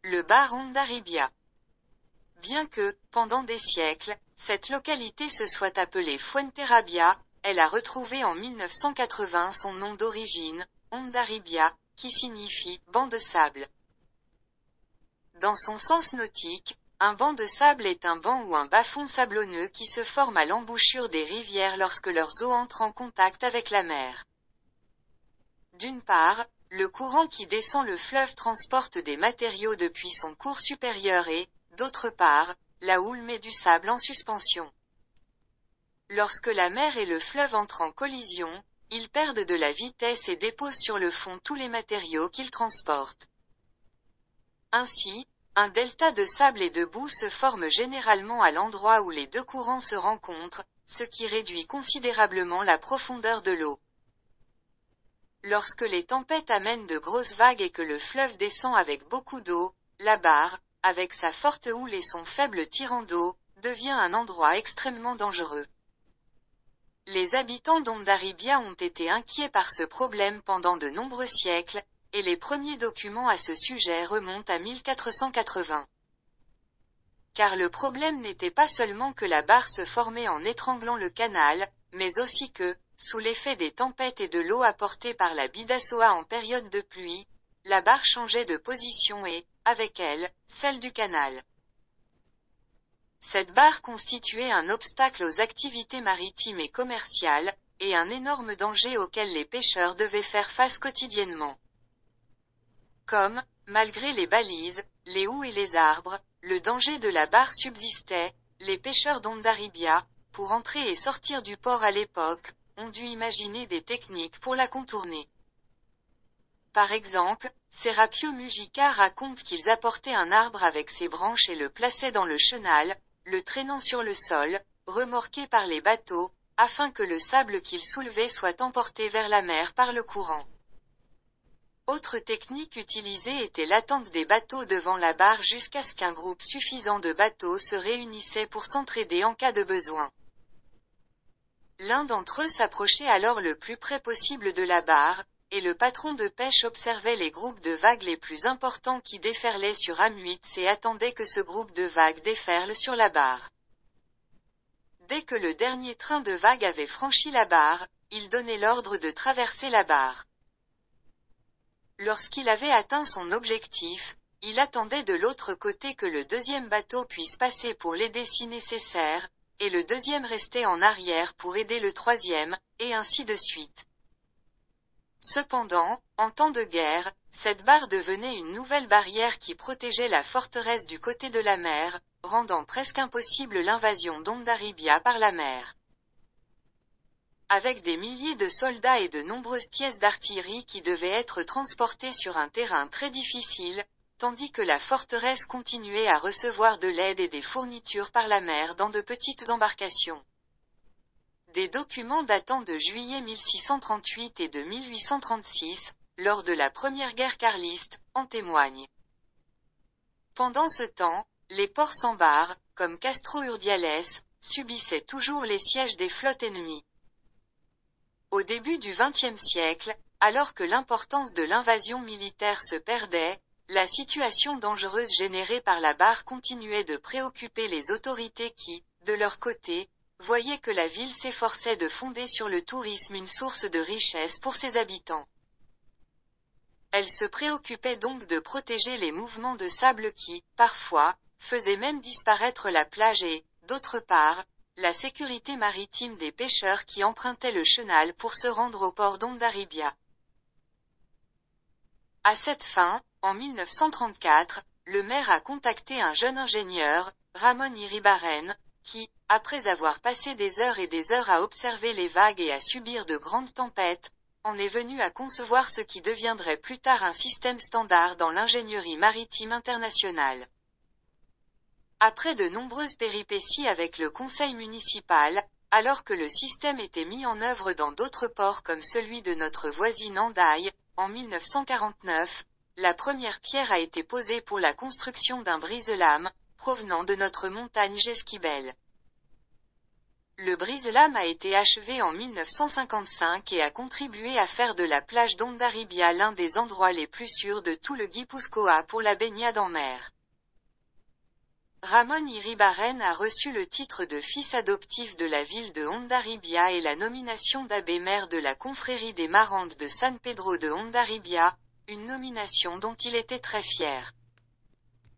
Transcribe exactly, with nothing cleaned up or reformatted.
le bar Hondarribia. Bien que, pendant des siècles, cette localité se soit appelée Fuenterrabía, elle a retrouvé en mille neuf cent quatre-vingts son nom d'origine, Hondarribia, qui signifie « banc de sable ». Dans son sens nautique, un banc de sable est un banc ou un bas-fond sablonneux qui se forme à l'embouchure des rivières lorsque leurs eaux entrent en contact avec la mer. D'une part, le courant qui descend le fleuve transporte des matériaux depuis son cours supérieur et, d'autre part, la houle met du sable en suspension. Lorsque la mer et le fleuve entrent en collision, ils perdent de la vitesse et déposent sur le fond tous les matériaux qu'ils transportent. Ainsi, un delta de sable et de boue se forme généralement à l'endroit où les deux courants se rencontrent, ce qui réduit considérablement la profondeur de l'eau. Lorsque les tempêtes amènent de grosses vagues et que le fleuve descend avec beaucoup d'eau, la barre, avec sa forte houle et son faible tirant d'eau, devient un endroit extrêmement dangereux. Les habitants d'Hondarribia ont été inquiets par ce problème pendant de nombreux siècles, et les premiers documents à ce sujet remontent à mille quatre cent quatre-vingts. Car le problème n'était pas seulement que la barre se formait en étranglant le canal, mais aussi que, sous l'effet des tempêtes et de l'eau apportée par la Bidassoa en période de pluie, la barre changeait de position et, avec elle, celle du canal. Cette barre constituait un obstacle aux activités maritimes et commerciales, et un énorme danger auquel les pêcheurs devaient faire face quotidiennement. Comme, malgré les balises, les houes et les arbres, le danger de la barre subsistait, les pêcheurs d'Hondarribia, pour entrer et sortir du port à l'époque, ont dû imaginer des techniques pour la contourner. Par exemple, Serapio Mujica raconte qu'ils apportaient un arbre avec ses branches et le plaçaient dans le chenal, le traînant sur le sol, remorqué par les bateaux, afin que le sable qu'ils soulevaient soit emporté vers la mer par le courant. Autre technique utilisée était l'attente des bateaux devant la barre jusqu'à ce qu'un groupe suffisant de bateaux se réunissait pour s'entraider en cas de besoin. L'un d'entre eux s'approchait alors le plus près possible de la barre, et le patron de pêche observait les groupes de vagues les plus importants qui déferlaient sur Amuits et attendait que ce groupe de vagues déferle sur la barre. Dès que le dernier train de vagues avait franchi la barre, il donnait l'ordre de traverser la barre. Lorsqu'il avait atteint son objectif, il attendait de l'autre côté que le deuxième bateau puisse passer pour l'aider si nécessaire, et le deuxième restait en arrière pour aider le troisième, et ainsi de suite. Cependant, en temps de guerre, cette barre devenait une nouvelle barrière qui protégeait la forteresse du côté de la mer, rendant presque impossible l'invasion d'Hondarribia par la mer. Avec des milliers de soldats et de nombreuses pièces d'artillerie qui devaient être transportées sur un terrain très difficile, tandis que la forteresse continuait à recevoir de l'aide et des fournitures par la mer dans de petites embarcations. Des documents datant de juillet mille six cent trente-huit et de mille huit cent trente-six, lors de la première guerre carliste, en témoignent. Pendant ce temps, les ports sans barre, comme Castro Urdiales, subissaient toujours les sièges des flottes ennemies. Au début du vingtième siècle, alors que l'importance de l'invasion militaire se perdait, la situation dangereuse générée par la barre continuait de préoccuper les autorités qui, de leur côté, voyaient que la ville s'efforçait de fonder sur le tourisme une source de richesse pour ses habitants. Elle se préoccupait donc de protéger les mouvements de sable qui, parfois, faisaient même disparaître la plage et, d'autre part, la sécurité maritime des pêcheurs qui empruntaient le chenal pour se rendre au port d'Hondarribia. À cette fin, en mille neuf cent trente-quatre, le maire a contacté un jeune ingénieur, Ramon Iribarren, qui, après avoir passé des heures et des heures à observer les vagues et à subir de grandes tempêtes, en est venu à concevoir ce qui deviendrait plus tard un système standard dans l'ingénierie maritime internationale. Après de nombreuses péripéties avec le conseil municipal, alors que le système était mis en œuvre dans d'autres ports comme celui de notre voisine Hendaye, en mille neuf cent quarante-neuf, la première pierre a été posée pour la construction d'un brise-lames, provenant de notre montagne Jesquibel. Le brise-lames a été achevé en mille neuf cent cinquante-cinq et a contribué à faire de la plage d'Hondarribia l'un des endroits les plus sûrs de tout le Guipuscoa pour la baignade en mer. Ramón Iribarren a reçu le titre de fils adoptif de la ville de Hondarribia et la nomination d'abbé maire de la confrérie des Marantes de San Pedro de Hondarribia, une nomination dont il était très fier.